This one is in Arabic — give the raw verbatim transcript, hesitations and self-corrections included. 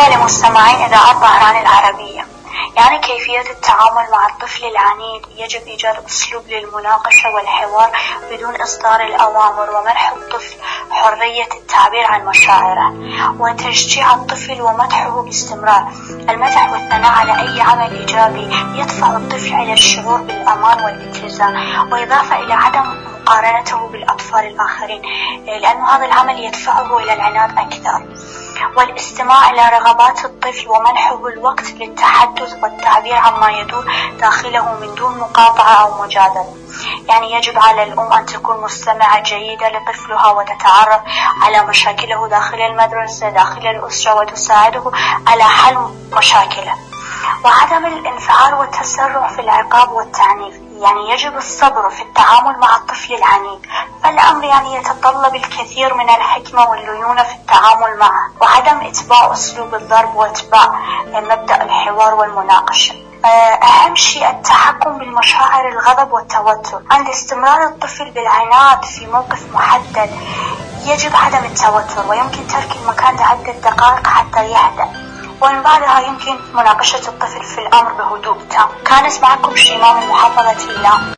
تحية لمستمعين إذاعة طهران العربية. يعني كيفية التعامل مع الطفل العنيد، يجب إيجاد أسلوب للمناقشة والحوار بدون إصدار الأوامر، ومنح الطفل حرية التعبير عن مشاعره، وتشجيع الطفل ومدحه باستمرار. المدح والثناء على أي عمل إيجابي يدفع الطفل إلى الشعور بالأمان والاتزان، وإضافة إلى عدم مقارنته بالأطفال الآخرين، لأن هذا العمل يدفعه إلى العناد أكثر. والاستماع إلى رغبات الطفل ومنحه الوقت للتحدث والتعبير عما يدور داخله من دون مقاطعة أو مجادلة. يعني يجب على الأم أن تكون مستمعة جيدة لطفلها وتتعرف على مشاكله داخل المدرسة داخل الأسرة وتساعده على حل مشاكله. وعدم الانفعال والتسرع في العقاب والتعنيف، يعني يجب الصبر في التعامل مع الطفل العنيد، فالأمر يعني يتطلب الكثير من الحكمة والليونة في التعامل معه، وعدم إتباع أسلوب الضرب واتباع مبدأ الحوار والمناقشة. أهم شيء التحكم بالمشاعر الغضب والتوتر. عند استمرار الطفل بالعناد في موقف محدد يجب عدم التوتر، ويمكن ترك المكان لعدة دقائق حتى يهدأ، ومن بعدها يمكن مناقشة الطفل في الأمر بهدوء تام. كانت معكم شيماء من محافظة إيلام.